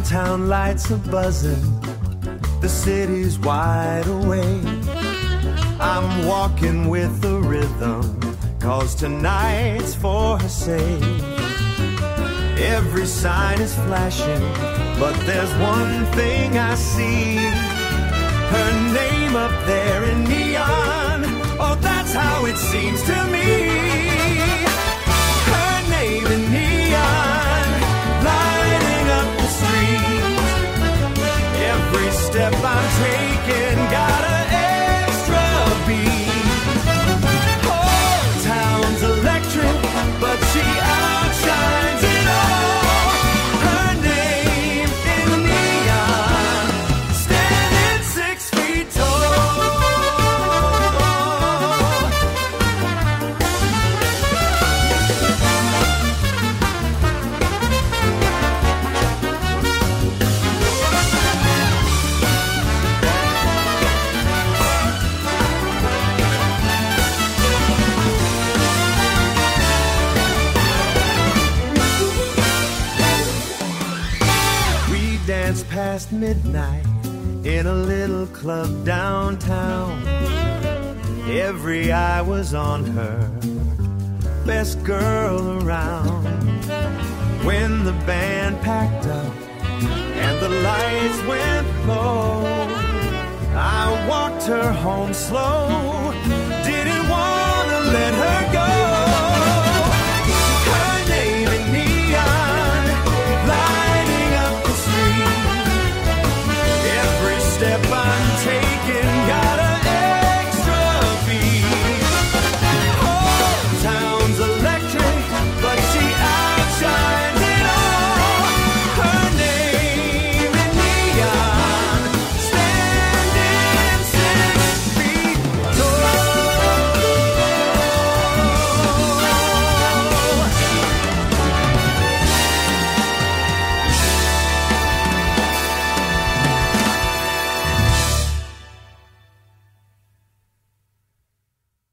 Town lights are buzzing, the city's wide awake. I'm walking with the rhythm, 'cause tonight's for her sake. Every sign is flashing, but there's one thing I see. Her name up there in neon, oh, that's how it seems to me. Her name in neon, lighting up the streets. Every step I'm taking got an extra beat. Oh, town's electric, but she outshines it all. Her name in neon, standing 6 feet tall. Past midnight in a little club downtown. Every eye was on her, best girl around. When the band packed up and the lights went low, I walked her home slow